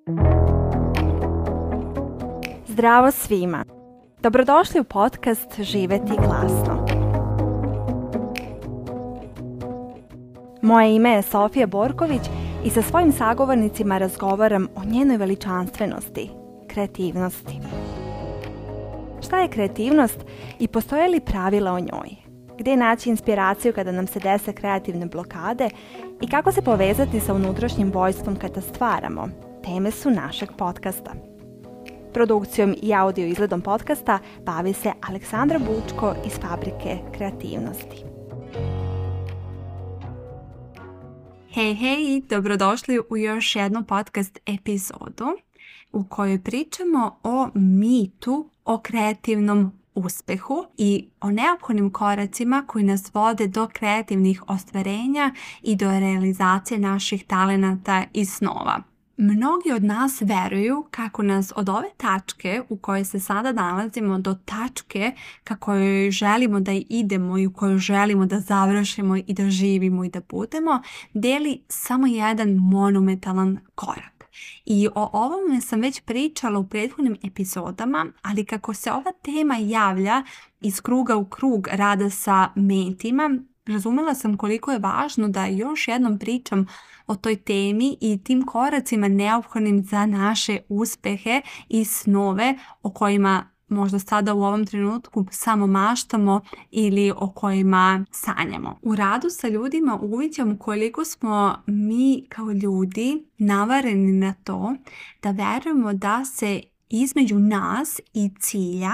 Zdravo svima! Dobrodošli u podcast Živjeti glasno. Moje ime je Sofija Borković i sa svojim sagovornicima razgovaram o njenoj veličanstvenosti, kreativnosti. Šta je kreativnost i postoje li pravila o njoj? Gdje naći inspiraciju kada nam se dese kreativne blokade i kako se povezati sa unutrašnjim vojstvom kada stvaramo? Teme su našeg podcasta. Produkcijom i audio izgledom podcasta bavi se Aleksandra Bučko iz Fabrike kreativnosti. Hej, dobrodošli u još jednu podcast epizodu u kojoj pričamo o mitu o kreativnom uspehu i o neophodnim koracima koji nas vode do kreativnih ostvarenja i do realizacije naših talenata i snova. Mnogi od nas veruju kako nas od ove tačke u kojoj se sada nalazimo do tačke kako joj želimo da idemo i u kojoj želimo da završimo i da živimo i da budemo, deli samo jedan monumentalan korak. I o ovome sam već pričala u prethodnim epizodama, ali kako se ova tema javlja iz kruga u krug rada sa mentima, razumela sam koliko je važno da još jednom pričam o toj temi i tim koracima neophodnim za naše uspehe i snove o kojima možda sada u ovom trenutku samo maštamo ili o kojima sanjamo. U radu sa ljudima uviđam koliko smo mi kao ljudi navareni na to da verujemo da se između nas i cilja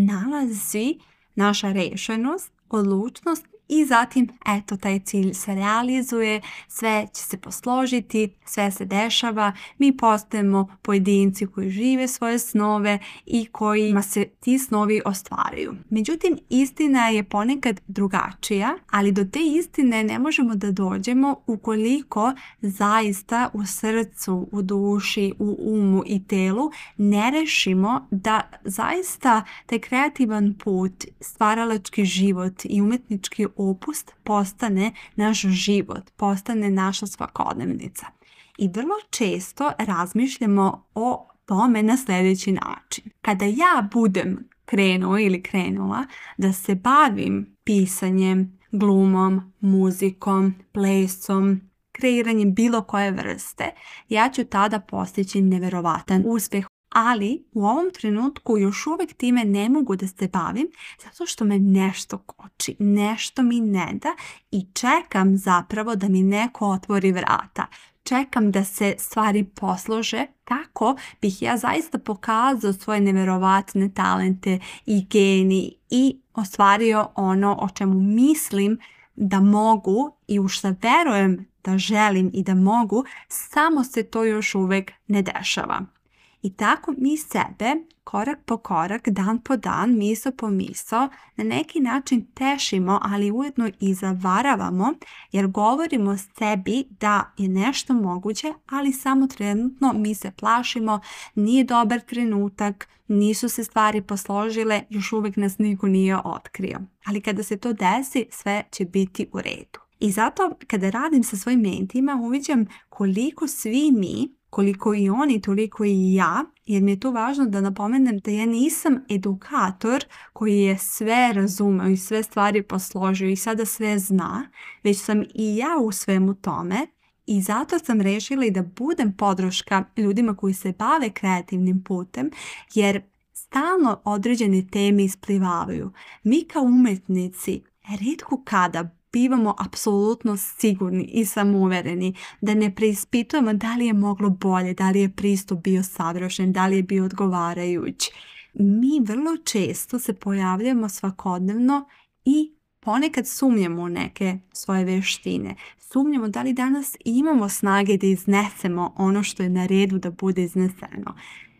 nalazi naša rešenost, odlučnost i zatim, taj cilj se realizuje, sve će se posložiti, sve se dešava, mi postajemo pojedinci koji žive svoje snove i kojima se ti snovi ostvaruju. Međutim, istina je ponekad drugačija, ali do te istine ne možemo da dođemo ukoliko zaista u srcu, u duši, u umu i telu ne rešimo da zaista taj kreativan put, stvaralački život i umetnički opus postane naš život, postane naša svakodnevnica. I vrlo često razmišljamo o tome na sljedeći način. Kada ja budem krenuo ili krenula da se bavim pisanjem, glumom, muzikom, plesom, kreiranjem bilo koje vrste, ja ću tada postići neverovatan uspjeh. Ali u ovom trenutku još uvijek time ne mogu da se bavim zato što me nešto koči, nešto mi ne da i čekam zapravo da mi neko otvori vrata. Čekam da se stvari poslože kako bih ja zaista pokazao svoje neverovatne talente i geni i ostvario ono o čemu mislim da mogu i u što verujem da želim i da mogu, samo se to još uvijek ne dešava. I tako mi sebe korak po korak, dan po dan, misao po misao na neki način tešimo, ali ujedno i zavaravamo jer govorimo sebi da je nešto moguće, ali samo trenutno mi se plašimo, nije dobar trenutak, nisu se stvari posložile, još uvijek nas niko nije otkrio. Ali kada se to desi, sve će biti u redu. I zato kada radim sa svojim mentima uviđam koliko svi mi, koliko i oni, toliko i ja, jer mi je to važno da napomenem da ja nisam edukator koji je sve razumeo i sve stvari posložio i sada sve zna, već sam i ja u svemu tome i zato sam rešila i da budem podrška ljudima koji se bave kreativnim putem, jer stalno određene teme isplivavaju. Mi kao umetnici rijetko kada bivamo apsolutno sigurni i samouvereni, da ne preispitujemo da li je moglo bolje, da li je pristup bio savršen, da li je bio odgovarajući. Mi vrlo često se pojavljamo svakodnevno i ponekad sumnjamo u neke svoje veštine. Sumnjamo da li danas imamo snage da iznesemo ono što je na redu da bude izneseno.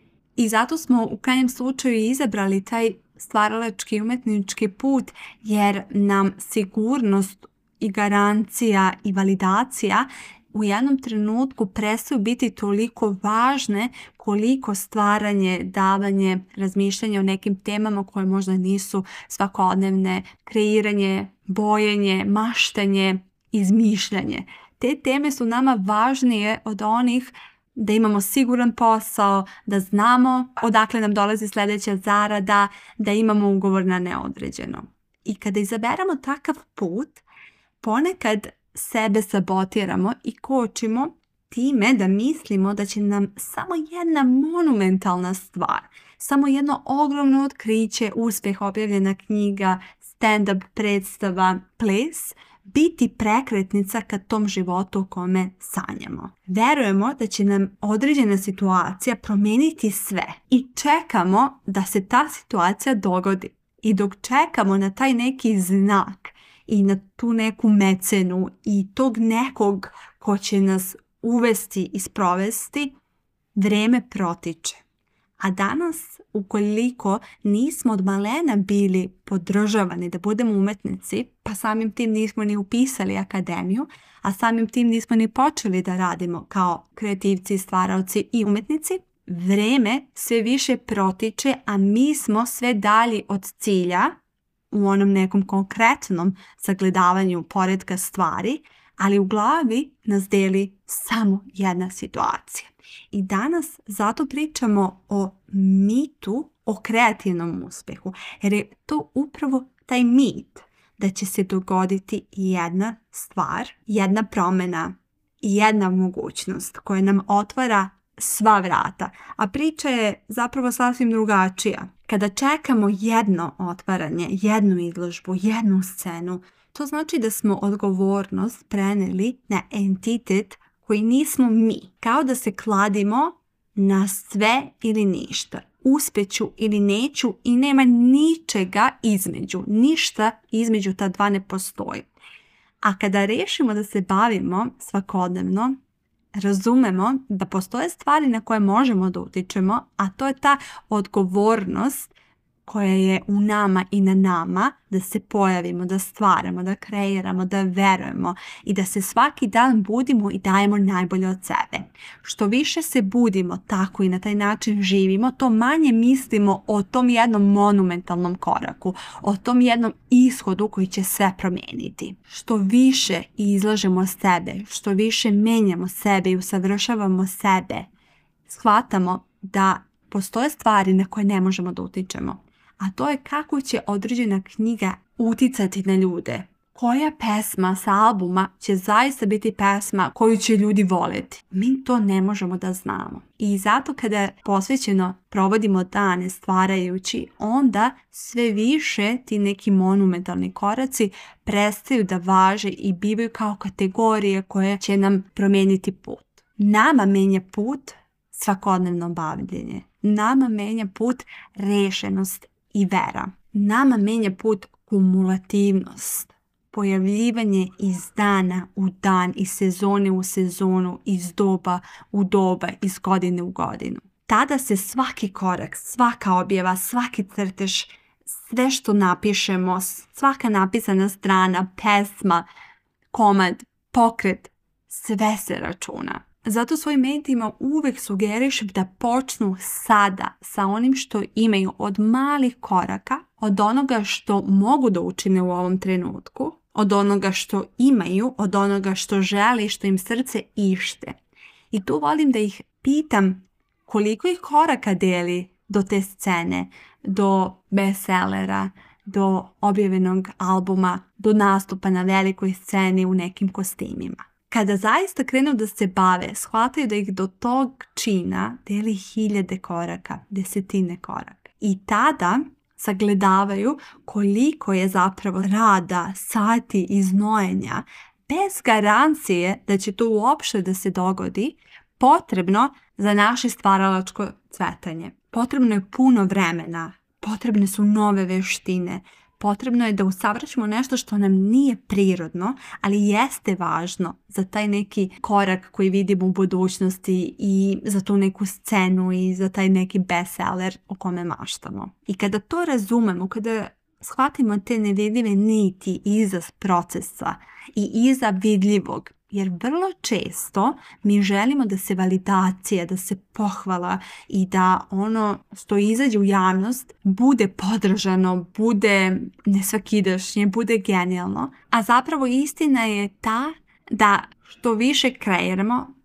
I zato smo u krajnjem slučaju izabrali taj stvaralački umetnički put jer nam sigurnost i garancija i validacija u jednom trenutku prestaju biti toliko važne koliko stvaranje, davanje, razmišljanje o nekim temama koje možda nisu svakodnevne, kreiranje, bojenje, maštanje, izmišljanje. Te teme su nama važnije od onih da imamo siguran posao, da znamo odakle nam dolazi sljedeća zarada, da imamo ugovor na neodređeno. I kada izaberemo takav put, ponekad sebe sabotiramo i kočimo time da mislimo da će nam samo jedna monumentalna stvar, samo jedno ogromno otkriće, uspjeh, objavljena knjiga, stand-up predstava, ples, biti prekretnica ka tom životu o kome sanjamo. Verujemo da će nam određena situacija promijeniti sve i čekamo da se ta situacija dogodi. I dok čekamo na taj neki znak i na tu neku mecenu i tog nekog ko će nas uvesti i sprovesti, vrijeme protiče. A danas, ukoliko nismo od malena bili podržavani da budemo umetnici, pa samim tim nismo ni upisali akademiju, a samim tim nismo ni počeli da radimo kao kreativci, stvaraoci i umetnici, vrijeme sve više protiče, a mi smo sve dalji od cilja u onom nekom konkretnom sagledavanju poretka stvari, ali u glavi nas deli samo jedna situacija. I danas zato pričamo o mitu, o kreativnom uspjehu, jer je to upravo taj mit da će se dogoditi jedna stvar, jedna promjena i jedna mogućnost koja nam otvara sva vrata. A priča je zapravo sasvim drugačija. Kada čekamo jedno otvaranje, jednu izložbu, jednu scenu, to znači da smo odgovornost prenijeli na entitet koji nismo mi. Kao da se kladimo na sve ili ništa. Uspjeću ili neću i nema ničega između. Ništa između ta dva ne postoji. A kada rešimo da se bavimo svakodnevno, razumemo da postoje stvari na koje možemo da utičemo, a to je ta odgovornost koja je u nama i na nama da se pojavimo, da stvaramo, da kreiramo, da verujemo i da se svaki dan budimo i dajemo najbolje od sebe. Što više se budimo tako i na taj način živimo, to manje mislimo o tom jednom monumentalnom koraku, o tom jednom ishodu koji će sve promijeniti. Što više izlažemo sebe, što više menjamo sebe i usavršavamo sebe, shvatamo da postoje stvari na koje ne možemo da utičemo. A to je kako će određena knjiga uticati na ljude. Koja pesma sa albuma će zaista biti pesma koju će ljudi voljeti. Mi to ne možemo da znamo. I zato kada posvećeno provodimo dane stvarajući, onda sve više ti neki monumentalni koraci prestaju da važe i bivaju kao kategorije koje će nam promijeniti put. Nama menja put svakodnevno bavljenje. Nama menja put rešenost i vera. Nama menja put kumulativnost, pojavljivanje iz dana u dan, iz sezone u sezonu, iz doba u doba, iz godine u godinu. Tada se svaki korak, svaka objava, svaki crtež, sve što napišemo, svaka napisana strana, pesma, komad, pokret, sve se računa. Zato svojim mentima uvijek sugerišem da počnu sada sa onim što imaju, od malih koraka, od onoga što mogu da učine u ovom trenutku, od onoga što imaju, od onoga što žele i što im srce ište. I tu volim da ih pitam koliko ih koraka deli do te scene, do bestsellera, do objavljenog albuma, do nastupa na velikoj sceni u nekim kostimima. Kada zaista krenu da se bave, shvataju da ih do tog čina deli 1000 koraka, 10 koraka. I tada sagledavaju koliko je zapravo rada, sati i znojenja, bez garancije da će to uopšte da se dogodi, potrebno za naše stvaralačko cvetanje. Potrebno je puno vremena, potrebne su nove veštine, potrebno je da usavršimo nešto što nam nije prirodno, ali jeste važno za taj neki korak koji vidimo u budućnosti i za tu neku scenu i za taj neki bestseller o kome maštamo. I kada to razumemo, kada shvatimo te nevidljive niti iza procesa i iza vidljivog, jer vrlo često mi želimo da se validacija, da se pohvala i da ono što izađe u javnost bude podržano, bude nesvakidašnje, bude genijalno. A zapravo istina je ta da što više kreiramo,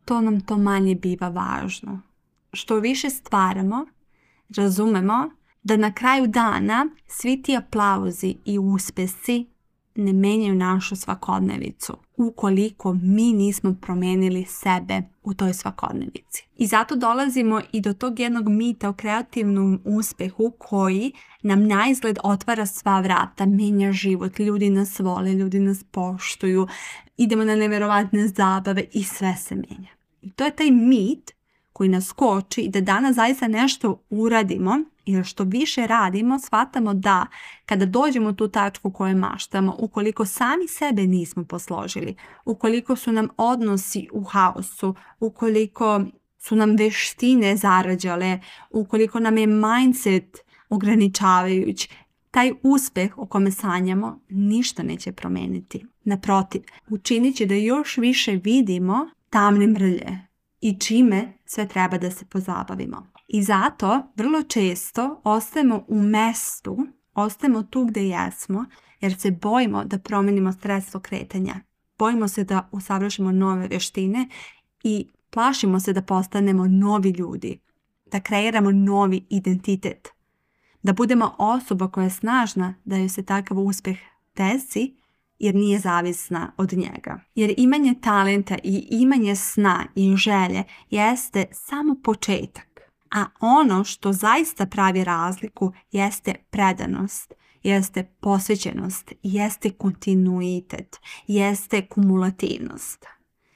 to nam to manje biva važno. Što više stvaramo, razumemo da na kraju dana svi ti aplauzi i uspjesi ne menjaju našu svakodnevicu ukoliko mi nismo promijenili sebe u toj svakodnevici. I zato dolazimo i do tog jednog mita o kreativnom uspjehu koji nam naizgled otvara sva vrata, menja život, ljudi nas vole, ljudi nas poštuju, idemo na nevjerovatne zabave i sve se menja. I to je taj mit koji nas koči da danas zaista nešto uradimo, jer što više radimo, shvatamo da kada dođemo u tu tačku koju maštamo, ukoliko sami sebe nismo posložili, ukoliko su nam odnosi u haosu, ukoliko su nam veštine zarađale, ukoliko nam je mindset ograničavajući, taj uspjeh o kome sanjamo ništa neće promijeniti. Naprotiv, učinit će da još više vidimo tamne mrlje i čime sve treba da se pozabavimo. I zato vrlo često ostajemo u mestu, ostajemo tu gdje jesmo, jer se bojimo da promijenimo sredstvo kretanja. Bojimo se da usavršimo nove vještine i plašimo se da postanemo novi ljudi, da kreiramo novi identitet, da budemo osoba koja je snažna, da joj se takav uspjeh desi, jer nije zavisna od njega. Jer imanje talenta i imanje sna i želje jeste samo početak. A ono što zaista pravi razliku jeste predanost, jeste posvećenost, jeste kontinuitet, jeste kumulativnost.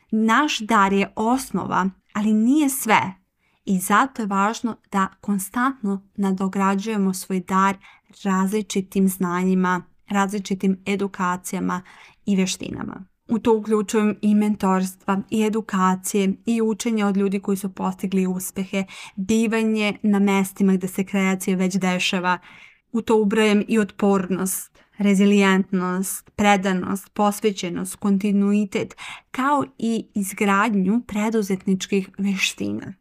Naš dar je osnova, ali nije sve. I zato je važno da konstantno nadograđujemo svoj dar različitim znanjima, različitim edukacijama i vještinama. U to uključujem i mentorstva, i edukacije, i učenje od ljudi koji su postigli uspjehe, bivanje na mestima gdje se kreacija već dešava. U to ubrajam i otpornost, rezilijentnost, predanost, posvećenost, kontinuitet, kao i izgradnju preduzetničkih vještina.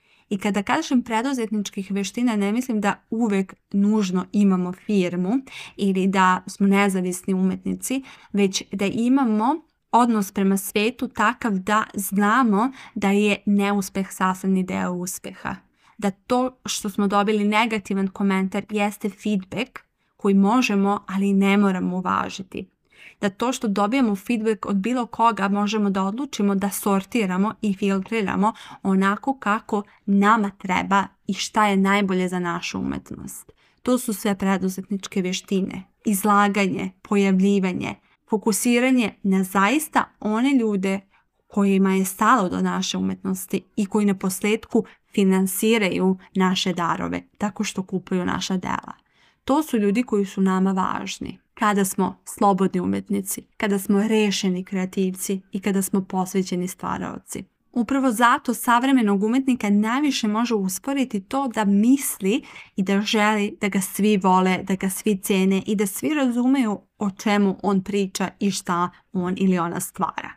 I kada kažem preduzetničkih vještina, ne mislim da uvijek nužno imamo firmu ili da smo nezavisni umjetnici, već da imamo odnos prema svijetu takav da znamo da je neuspjeh sastavni deo uspjeha. Da to što smo dobili negativan komentar jeste feedback koji možemo, ali ne moramo uvažiti. Da to što dobijemo feedback od bilo koga možemo da odlučimo da sortiramo i filtriramo onako kako nama treba i šta je najbolje za našu umjetnost. To su sve preduzetničke vještine. Izlaganje, pojavljivanje, fokusiranje na zaista one ljude kojima je stalo do naše umjetnosti i koji na posljedku finansiraju naše darove tako što kupuju naša dela. To su ljudi koji su nama važni. Kada smo slobodni umjetnici, kada smo rešeni kreativci i kada smo posvećeni stvaraoci. Upravo zato savremenog umjetnika najviše može usporiti to da misli i da želi da ga svi vole, da ga svi cijene i da svi razumeju o čemu on priča i šta on ili ona stvara.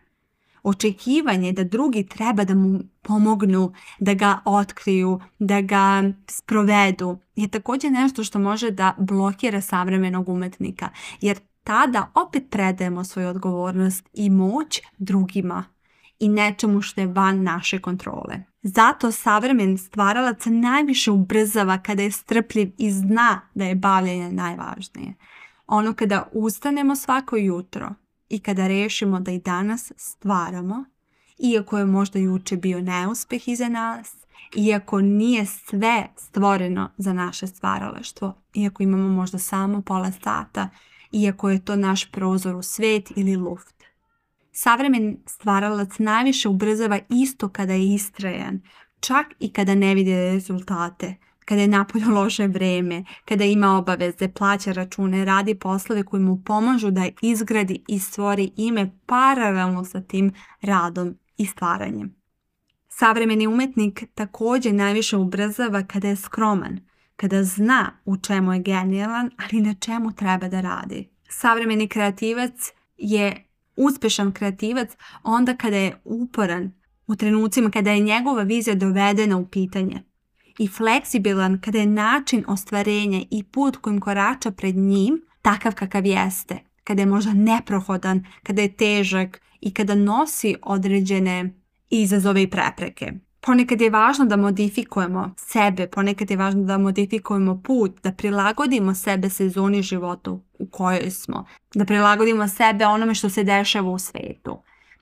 Očekivanje da drugi treba da mu pomognu, da ga otkriju, da ga sprovedu je također nešto što može da blokira savremenog umjetnika, jer tada opet predajemo svoju odgovornost i moć drugima i nečemu što je van naše kontrole. Zato savremen stvaralac najviše ubrzava kada je strpljiv i zna da je bavljenje najvažnije. Ono kada ustanemo svako jutro i kada rešimo da i danas stvaramo, iako je možda juče bio neuspjeh iza nas, iako nije sve stvoreno za naše stvaralaštvo, iako imamo možda samo pola sata, iako je to naš prozor u svijet ili luft. Savremen stvaralac najviše ubrzava isto kada je istrajan, čak i kada ne vidi rezultate, kada je napolju loše vrijeme, kada ima obaveze, plaća račune, radi poslove koji mu pomažu da izgradi i stvori ime paralelno sa tim radom i stvaranjem. Savremeni umjetnik također najviše ubrzava kada je skroman, kada zna u čemu je genijalan, ali na čemu treba da radi. Savremeni kreativac je uspješan kreativac onda kada je uporan, u trenucima kada je njegova vizija dovedena u pitanje. I fleksibilan kada je način ostvarenja i put kojim korača pred njim takav kakav jeste. Kada je možda neprohodan, kada je težak i kada nosi određene izazove i prepreke. Ponekad je važno da modifikujemo sebe, ponekad je važno da modifikujemo put, da prilagodimo sebe sezoni života u kojoj smo, da prilagodimo sebe onome što se dešava u svetu.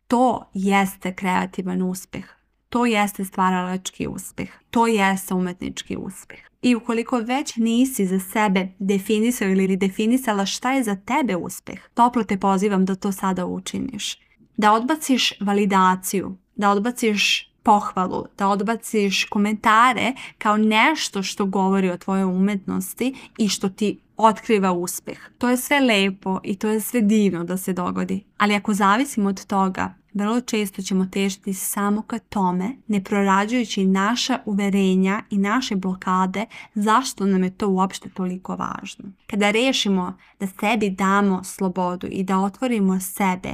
To jeste kreativan uspeh. To jeste stvaralački uspeh. To jeste umetnički uspeh. I ukoliko već nisi za sebe definisao ili redefinisala šta je za tebe uspeh, toplo te pozivam da to sada učiniš. Da odbaciš validaciju, da odbaciš pohvalu, da odbaciš komentare kao nešto što govori o tvojoj umetnosti i što ti otkriva uspeh. To je sve lepo i to je sve divno da se dogodi. Ali ako zavisimo od toga, vrlo često ćemo težiti samo ka tome, ne prorađujući naša uverenja i naše blokade zašto nam je to uopšte toliko važno. Kada rešimo da sebi damo slobodu i da otvorimo sebe,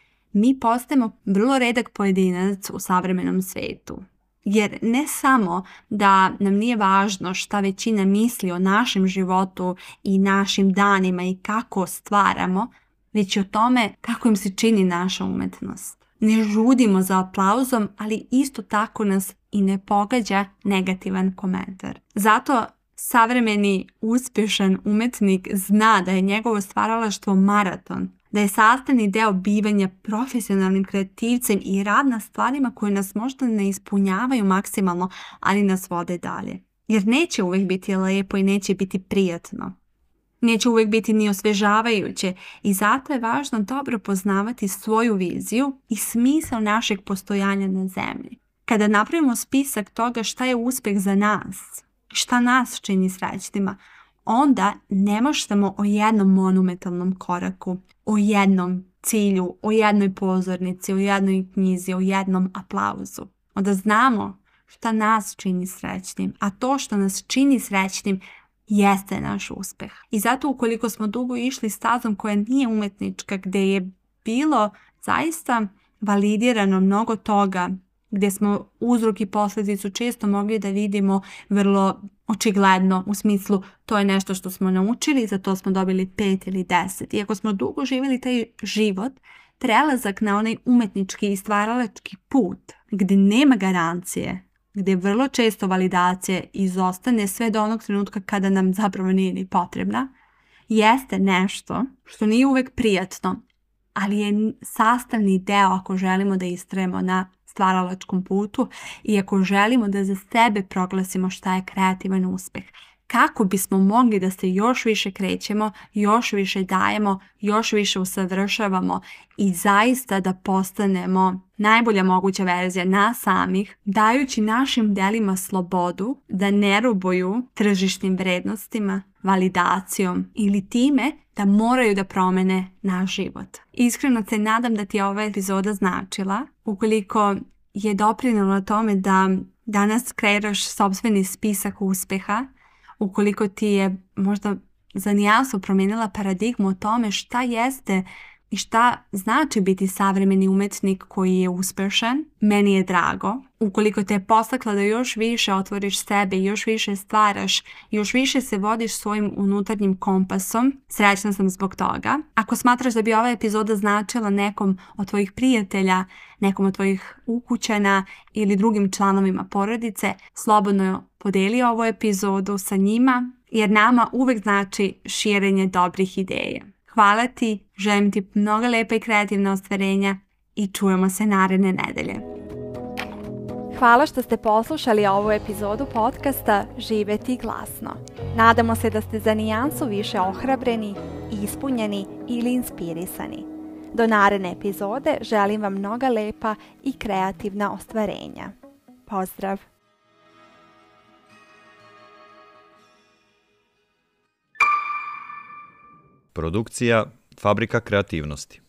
mi postajemo vrlo redak pojedinac u savremenom svetu. Jer ne samo da nam nije važno šta većina misli o našem životu i našim danima i kako stvaramo, već i o tome kako im se čini naša umetnost. Ne žudimo za aplauzom, ali isto tako nas i ne pogađa negativan komentar. Zato savremeni uspješan umetnik zna da je njegovo stvaralaštvo maraton, da je sastavni deo bivanja profesionalnim kreativcem i rad na stvarima koje nas možda ne ispunjavaju maksimalno, ali nas vode dalje. Jer neće uvijek biti lepo i neće biti prijatno. Neće uvijek biti ni osvežavajuće i zato je važno dobro poznavati svoju viziju i smisao našeg postojanja na zemlji. Kada napravimo spisak toga šta je uspjeh za nas, šta nas čini srećnima, onda ne možemo o jednom monumentalnom koraku, o jednom cilju, o jednoj pozornici, o jednoj knjizi, o jednom aplauzu. Onda znamo šta nas čini srećnim, a to što nas čini srećnim jeste naš uspeh. I zato ukoliko smo dugo išli stazom koja nije umetnička, gdje je bilo zaista validirano mnogo toga, gdje smo uzrok i posljedicu često mogli da vidimo vrlo očigledno, u smislu to je nešto što smo naučili, za to smo dobili 5 ili 10. Iako smo dugo živjeli taj život, prelazak na onaj umetnički i stvaralački put, gdje nema garancije, gdje vrlo često validacija izostane sve do onog trenutka kada nam zapravo nije ni potrebna, jeste nešto što nije uvijek prijatno, ali je sastavni deo ako želimo da istrajemo na stvaralačkom putu i ako želimo da za sebe proglasimo šta je kreativan uspeh. Kako bismo mogli da se još više krećemo, još više dajemo, još više usavršavamo i zaista da postanemo najbolja moguća verzija nas samih, dajući našim delima slobodu da ne robuju tržišnim vrednostima, validacijom ili time da moraju da promene naš život. Iskreno se nadam da ti je ova epizoda značila. Ukoliko je doprinela tome da danas kreiraš sopstveni spisak uspeha, ukoliko ti je možda za nijansu promijenila paradigmu o tome šta jeste i šta znači biti savremeni umetnik koji je uspešan, meni je drago. Ukoliko te je postakla da još više otvoriš sebe, još više stvaraš, još više se vodiš svojim unutarnjim kompasom, srećna sam zbog toga. Ako smatraš da bi ova epizoda značila nekom od tvojih prijatelja, nekom od tvojih ukućana ili drugim članovima porodice, slobodno podeli ovu epizodu sa njima, jer nama uvek znači širenje dobrih ideja. Hvala ti, želim ti mnogo lepa i kreativna ostvarenja i čujemo se naredne nedelje. Hvala što ste poslušali ovu epizodu podcasta Živeti glasno. Nadamo se da ste za nijansu više ohrabreni, ispunjeni ili inspirisani. Do naredne epizode želim vam mnoga lepa i kreativna ostvarenja. Pozdrav! Produkcija Fabrika kreativnosti.